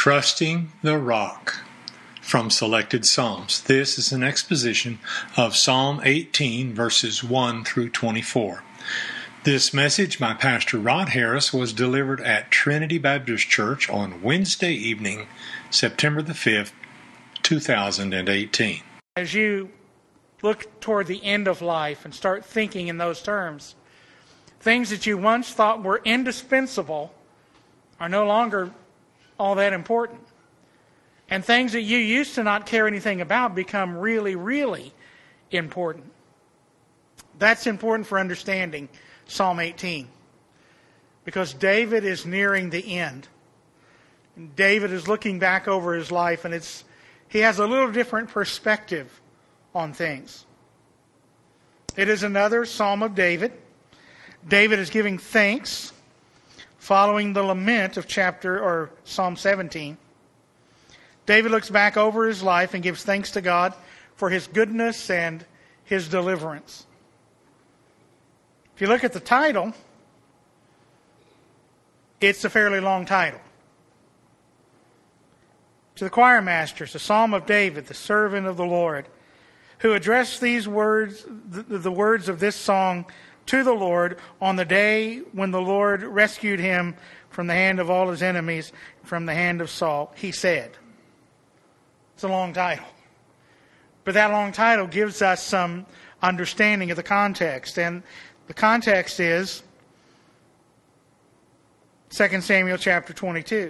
Trusting the Rock from Selected Psalms. This is an exposition of Psalm 18, verses 1 through 24. This message by Pastor Rod Harris was delivered at Trinity Baptist Church on Wednesday evening, September the 5th, 2018. As you look toward the end of life and start thinking in those terms, things that you once thought were indispensable are no longer all that important. And things that you used to not care anything about become really, really important. That's important for understanding Psalm 18. Because David is nearing the end. David is looking back over his life, and he has a little different perspective on things. It is another Psalm of David. David is giving thanks following the lament of Psalm 17. David looks back over his life and gives thanks to God for his goodness and his deliverance. If you look at the title, it's a fairly long title. To the choir masters, a Psalm of David, the servant of the Lord, who addressed these words, the words of this song to the Lord on the day when the Lord rescued him from the hand of all his enemies, from the hand of Saul. He said. It's a long title. But that long title gives us some understanding of the context. And the context is 2 Samuel chapter 22.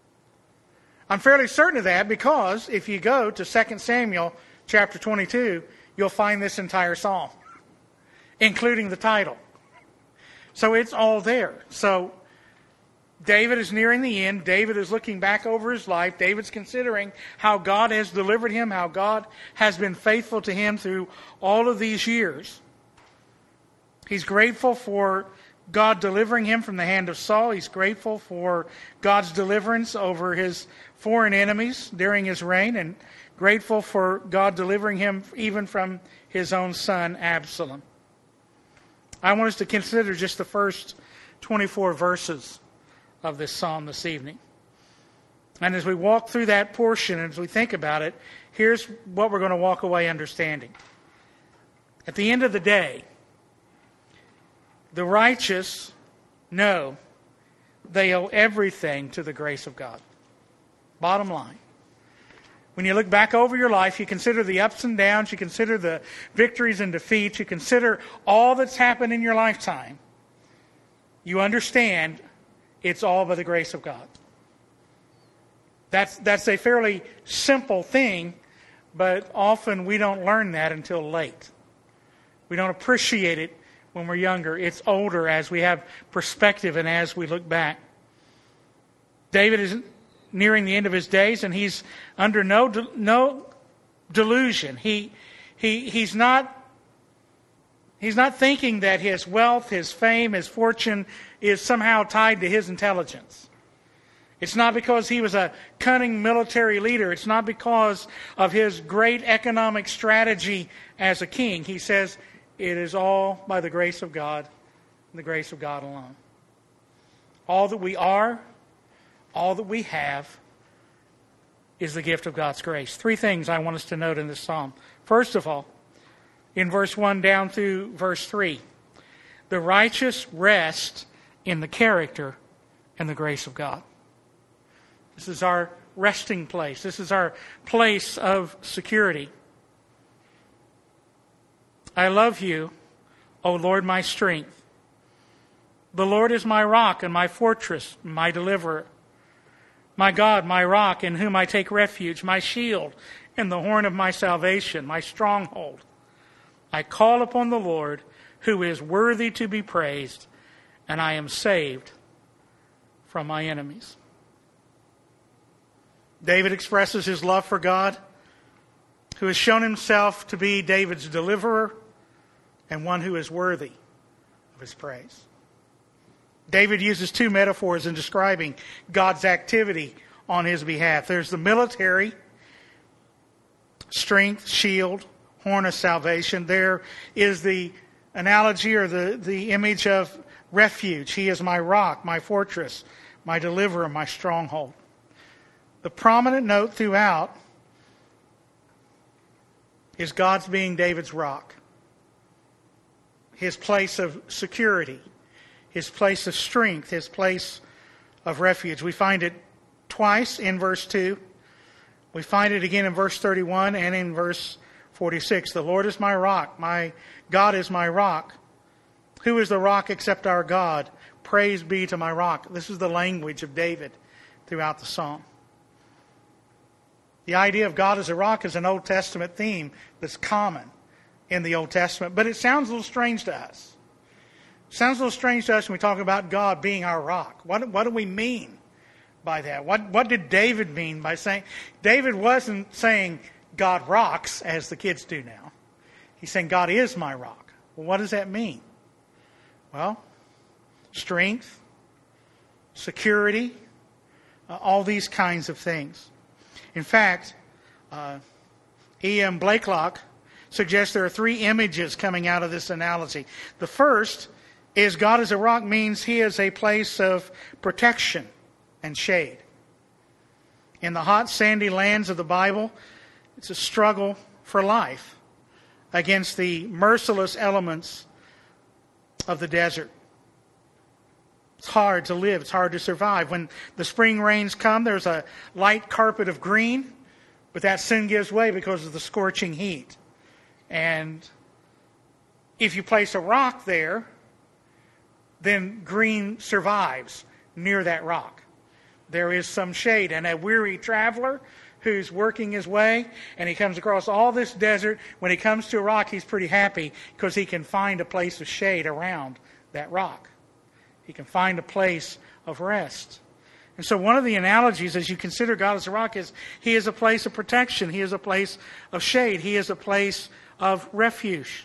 I'm fairly certain of that because if you go to 2 Samuel chapter 22, you'll find this entire psalm, including the title. So it's all there. So David is nearing the end. David is looking back over his life. David's considering how God has delivered him, how God has been faithful to him through all of these years. He's grateful for God delivering him from the hand of Saul. He's grateful for God's deliverance over his foreign enemies during his reign, and grateful for God delivering him even from his own son, Absalom. I want us to consider just the first 24 verses of this psalm this evening. And as we walk through that portion, and as we think about it, here's what we're going to walk away understanding. At the end of the day, the righteous know they owe everything to the grace of God. Bottom line. When you look back over your life, you consider the ups and downs, you consider the victories and defeats, you consider all that's happened in your lifetime, you understand it's all by the grace of God. That's a fairly simple thing, but often we don't learn that until late. We don't appreciate it when we're younger. It's older as we have perspective and as we look back. David is nearing the end of his days, and he's under no delusion. He's not thinking that his wealth, his fame, his fortune is somehow tied to his intelligence. It's not because he was a cunning military leader. It's not because of his great economic strategy as a king. He says it is all by the grace of God and the grace of God alone. All that we are, all that we have is the gift of God's grace. Three things I want us to note in this psalm. First of all, in verse 1 down through verse 3, the righteous rest in the character and the grace of God. This is our resting place. This is our place of security. I love you, O Lord, my strength. The Lord is my rock and my fortress, my deliverer. My God, my rock, in whom I take refuge, my shield and the horn of my salvation, my stronghold. I call upon the Lord, who is worthy to be praised, and I am saved from my enemies. David expresses his love for God, who has shown himself to be David's deliverer and one who is worthy of his praise. David uses two metaphors in describing God's activity on his behalf. There's the military, strength, shield, horn of salvation. There is the analogy or the image of refuge. He is my rock, my fortress, my deliverer, my stronghold. the prominent note throughout is God's being David's rock, his place of security, his place of strength, his place of refuge. We find it twice in verse 2. We find it again in verse 31 and in verse 46. The Lord is my rock. My God is my rock. Who is the rock except our God? Praise be to my rock. This is the language of David throughout the psalm. The idea of God as a rock is an Old Testament theme that's common in the Old Testament, but it sounds a little strange to us. It sounds a little strange to us when we talk about God being our rock. What do we mean by that? What did David mean by saying? David wasn't saying God rocks, as the kids do now. He's saying God is my rock. Well, what does that mean? Well, strength, security, all these kinds of things. In fact, E.M. Blakelock suggests there are three images coming out of this analogy. The first is God as a rock means he is a place of protection and shade. In the hot, sandy lands of the Bible, it's a struggle for life against the merciless elements of the desert. It's hard to live. It's hard to survive. When the spring rains come, there's a light carpet of green, but that soon gives way because of the scorching heat. And if you place a rock there, then green survives near that rock. There is some shade. And a weary traveler who's working his way, and he comes across all this desert, when he comes to a rock, he's pretty happy because he can find a place of shade around that rock. He can find a place of rest. And so one of the analogies as you consider God as a rock is he is a place of protection. He is a place of shade. He is a place of refuge.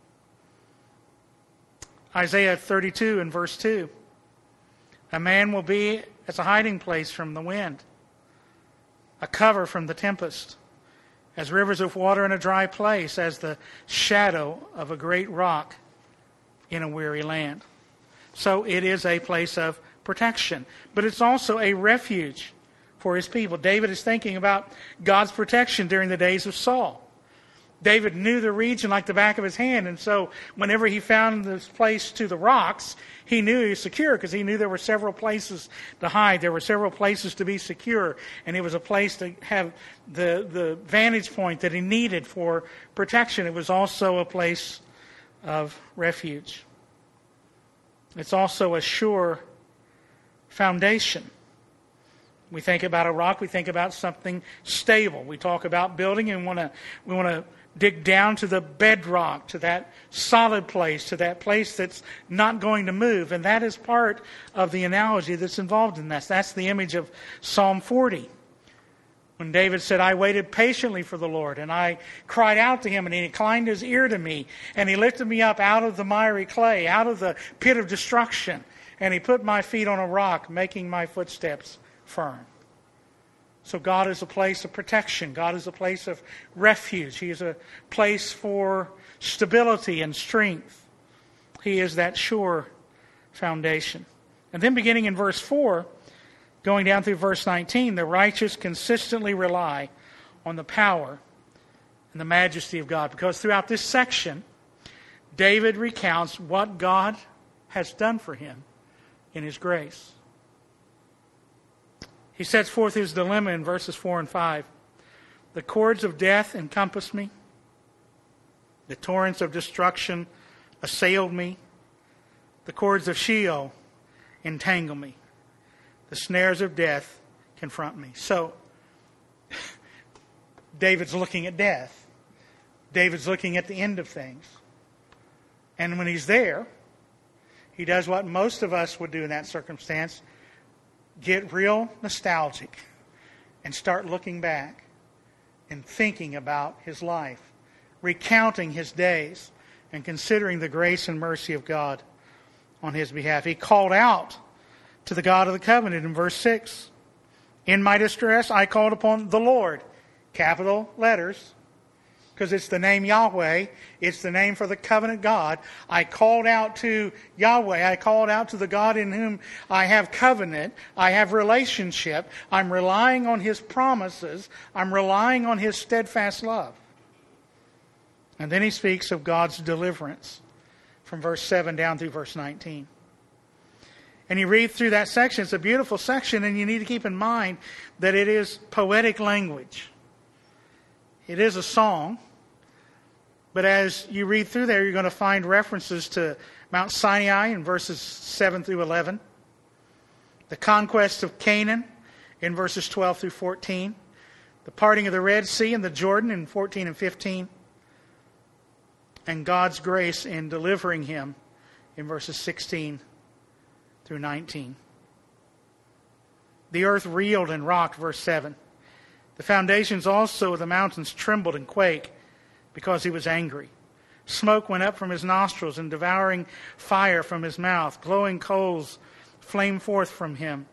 Isaiah 32 and verse 2. A man will be as a hiding place from the wind, a cover from the tempest, as rivers of water in a dry place, as the shadow of a great rock in a weary land. So it is a place of protection, but it's also a refuge for his people. David is thinking about God's protection during the days of Saul. David knew the region like the back of his hand, and so whenever he found this place to the rocks, he knew he was secure because he knew there were several places to hide. There were several places to be secure, and it was a place to have the vantage point that he needed for protection. It was also a place of refuge. It's also a sure foundation. We think about a rock, we think about something stable. We talk about building and we want to dig down to the bedrock, to that solid place, to that place that's not going to move. And that is part of the analogy that's involved in this. That's the image of Psalm 40. When David said, I waited patiently for the Lord, and I cried out to him, and he inclined his ear to me, and he lifted me up out of the miry clay, out of the pit of destruction, and he put my feet on a rock, making my footsteps firm. So God is a place of protection. God is a place of refuge. He is a place for stability and strength. He is that sure foundation. And then beginning in verse 4, going down through verse 19, the righteous consistently rely on the power and the majesty of God. Because throughout this section, David recounts what God has done for him in his grace. He sets forth his dilemma in verses 4 and 5. The cords of death encompassed me. The torrents of destruction assailed me. The cords of Sheol entangle me. The snares of death confront me. So, David's looking at death. David's looking at the end of things. And when he's there, he does what most of us would do in that circumstance. Get real nostalgic and start looking back and thinking about his life, recounting his days and considering the grace and mercy of God on his behalf. He called out to the God of the covenant in verse 6. In my distress, I called upon the Lord, capital letters, because it's the name Yahweh. It's the name for the covenant God. I called out to Yahweh. I called out to the God in whom I have covenant. I have relationship. I'm relying on His promises. I'm relying on His steadfast love. And then he speaks of God's deliverance from verse 7 down through verse 19. And you read through that section. It's a beautiful section, and you need to keep in mind that it is poetic language. It is a song. But as you read through there, you're going to find references to Mount Sinai in verses 7 through 11. The conquest of Canaan in verses 12 through 14. The parting of the Red Sea and the Jordan in 14 and 15. And God's grace in delivering him in verses 16 through 19. The earth reeled and rocked, verse 7. The foundations also of the mountains trembled and quaked because he was angry. Smoke went up from his nostrils and devouring fire from his mouth. Glowing coals flamed forth from him.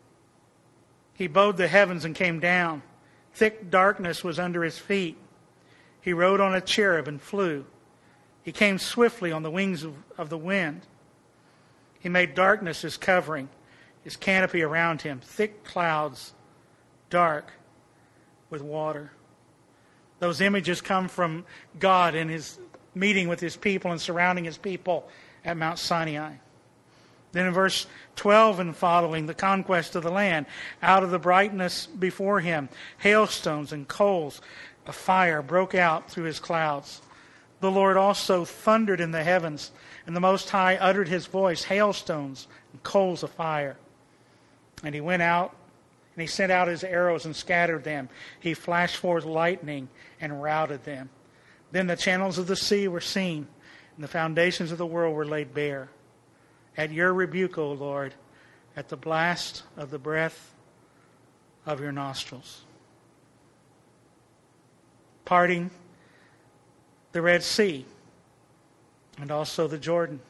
He bowed the heavens and came down. Thick darkness was under his feet. He rode on a cherub and flew. He came swiftly on the wings of the wind. He made darkness his covering, his canopy around him, thick clouds, dark with water. Those images come from God in his meeting with his people and surrounding his people at Mount Sinai. Then in verse 12 and following, the conquest of the land. Out of the brightness before him, hailstones and coals of fire broke out through his clouds. The Lord also thundered in the heavens, and the Most High uttered his voice, hailstones and coals of fire. And he went out, and he sent out his arrows and scattered them. He flashed forth lightning and routed them. Then the channels of the sea were seen, and the foundations of the world were laid bare. At your rebuke, O Lord, at the blast of the breath of your nostrils. Parting the Red Sea, and also the Jordan.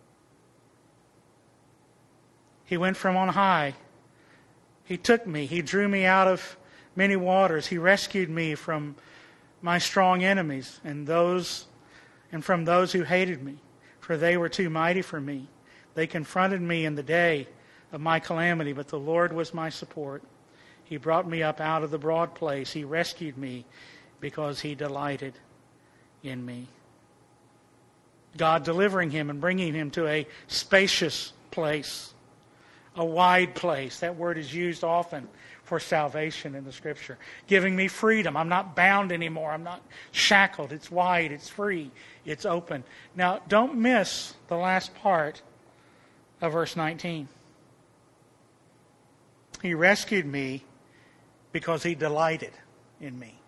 He went from on high. He took me. He drew me out of many waters. He rescued me from my strong enemies and from those who hated me, for they were too mighty for me. They confronted me in the day of my calamity, but the Lord was my support. He brought me up out of the broad place. He rescued me because he delighted in me. God delivering him and bringing him to a spacious place, a wide place. That word is used often for salvation in the Scripture. Giving me freedom. I'm not bound anymore. I'm not shackled. It's wide. It's free. It's open. Now, don't miss the last part of verse 19. He rescued me because he delighted in me.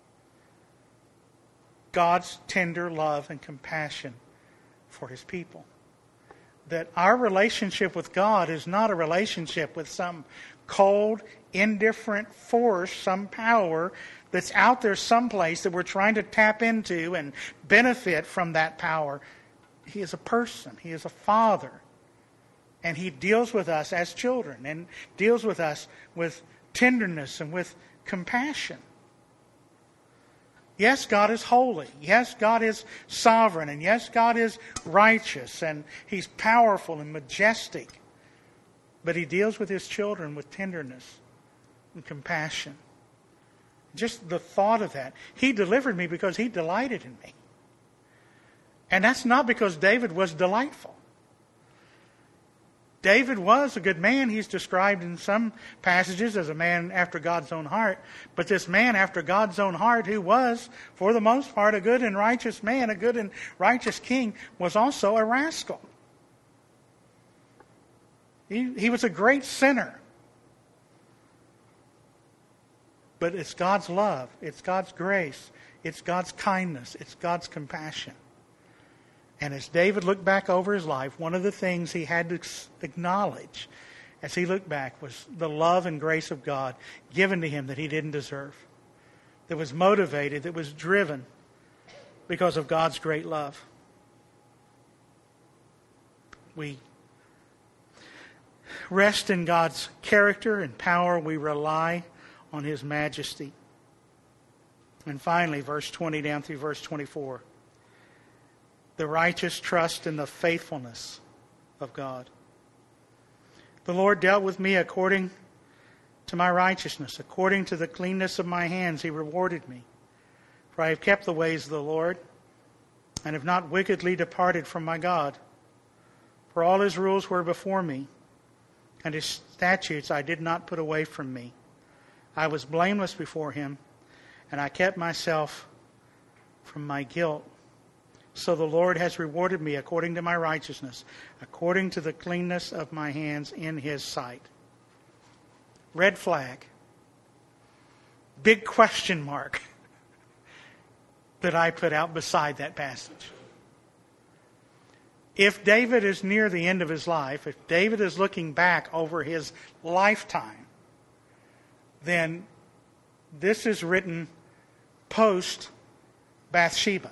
God's tender love and compassion for his people. That our relationship with God is not a relationship with some cold, indifferent force, some power that's out there someplace that we're trying to tap into and benefit from that power. He is a person. He is a father. And he deals with us as children and deals with us with tenderness and with compassion. Yes, God is holy. Yes, God is sovereign. And yes, God is righteous. And he's powerful and majestic. But he deals with his children with tenderness and compassion. Just the thought of that. He delivered me because he delighted in me. And that's not because David was delightful. David was a good man. He's described in some passages as a man after God's own heart. But this man after God's own heart, who was, for the most part, a good and righteous man, a good and righteous king, was also a rascal. He was a great sinner. But it's God's love. It's God's grace. It's God's kindness. It's God's compassion. And as David looked back over his life, one of the things he had to acknowledge as he looked back was the love and grace of God given to him that he didn't deserve. That was motivated, that was driven because of God's great love. We rest in God's character and power. We rely on his majesty. And finally, verse 20 down through verse 24. The righteous trust in the faithfulness of God. The Lord dealt with me according to my righteousness. According to the cleanness of my hands, He rewarded me. For I have kept the ways of the Lord, and have not wickedly departed from my God. For all His rules were before me, and His statutes I did not put away from me. I was blameless before Him, and I kept myself from my guilt. So the Lord has rewarded me according to my righteousness, according to the cleanness of my hands in His sight. Red flag. Big question mark that I put out beside that passage. If David is near the end of his life, if David is looking back over his lifetime, then this is written post Bathsheba.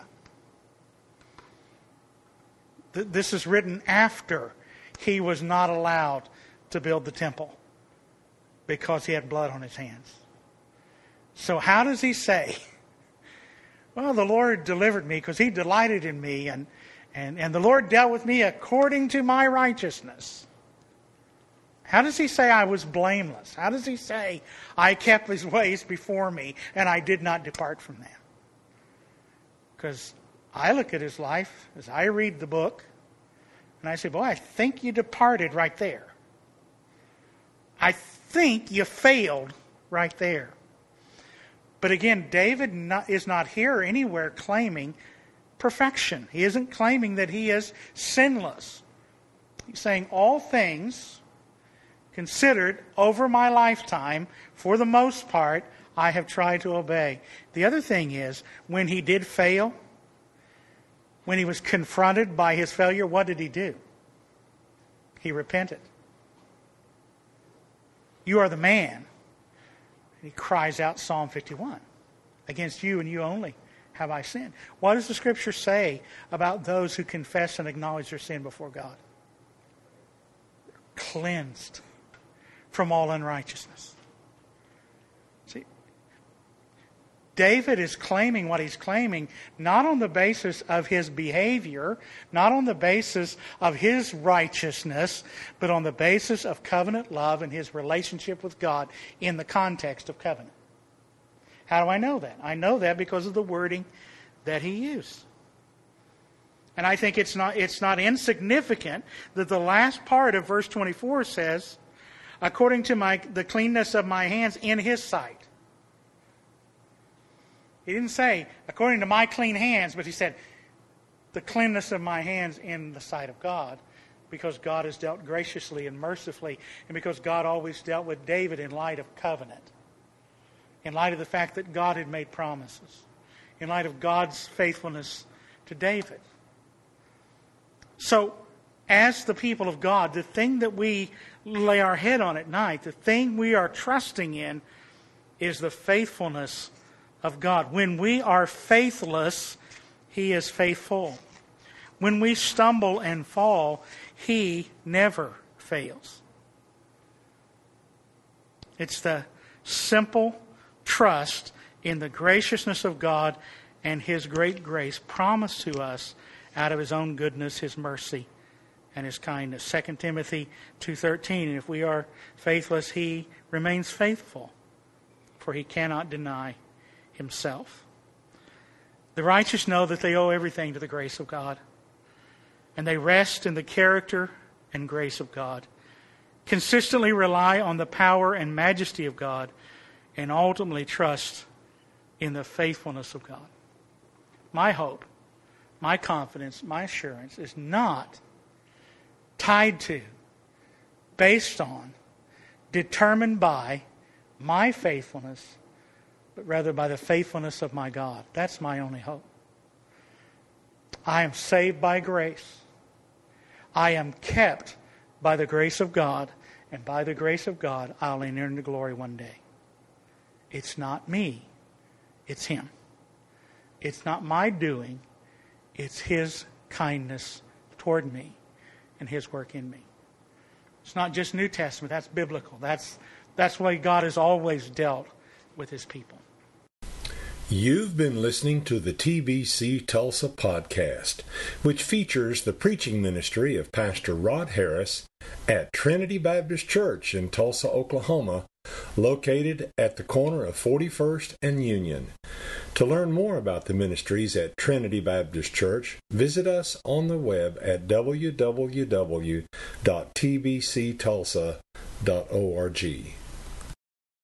This is written after he was not allowed to build the temple because he had blood on his hands. So how does he say, well, the Lord delivered me because He delighted in me, and the Lord dealt with me according to my righteousness? How does he say I was blameless? How does he say I kept His ways before me and I did not depart from them? Because I look at his life as I read the book and I say, boy, I think you departed right there. I think you failed right there. But again, David is not here anywhere claiming perfection. He isn't claiming that he is sinless. He's saying all things considered over my lifetime, for the most part, I have tried to obey. The other thing is, when he did fail, when he was confronted by his failure, what did he do? He repented. You are the man. He cries out Psalm 51. Against you and you only have I sinned. What does the Scripture say about those who confess and acknowledge their sin before God? They're cleansed from all unrighteousness. See, David is claiming what he's claiming not on the basis of his behavior, not on the basis of his righteousness, but on the basis of covenant love and his relationship with God in the context of covenant. How do I know that? I know that because of the wording that he used. And I think it's not insignificant that the last part of verse 24 says, according to the cleanness of my hands in His sight. He didn't say, according to my clean hands, but he said, the cleanness of my hands in the sight of God, because God has dealt graciously and mercifully, and because God always dealt with David in light of covenant, in light of the fact that God had made promises, in light of God's faithfulness to David. So, as the people of God, the thing that we lay our head on at night, the thing we are trusting in, is the faithfulness of God. When we are faithless, He is faithful. When we stumble and fall, He never fails. It's the simple trust in the graciousness of God and His great grace promised to us out of His own goodness, His mercy, and His kindness. 2 Timothy 2:13, and if we are faithless, He remains faithful, for He cannot deny Himself. The righteous know that they owe everything to the grace of God, and they rest in the character and grace of God, consistently rely on the power and majesty of God, and ultimately trust in the faithfulness of God. My hope, my confidence, my assurance is not tied to, based on, determined by my faithfulness, but rather by the faithfulness of my God. That's my only hope. I am saved by grace. I am kept by the grace of God, and by the grace of God, I'll enter into glory one day. It's not me. It's Him. It's not my doing. It's His kindness toward me and His work in me. It's not just New Testament. That's biblical. That's the way God has always dealt with His people. You've been listening to the TBC Tulsa podcast, which features the preaching ministry of Pastor Rod Harris at Trinity Baptist Church in Tulsa, Oklahoma, located at the corner of 41st and Union. To learn more about the ministries at Trinity Baptist Church, visit us on the web at www.tbctulsa.org.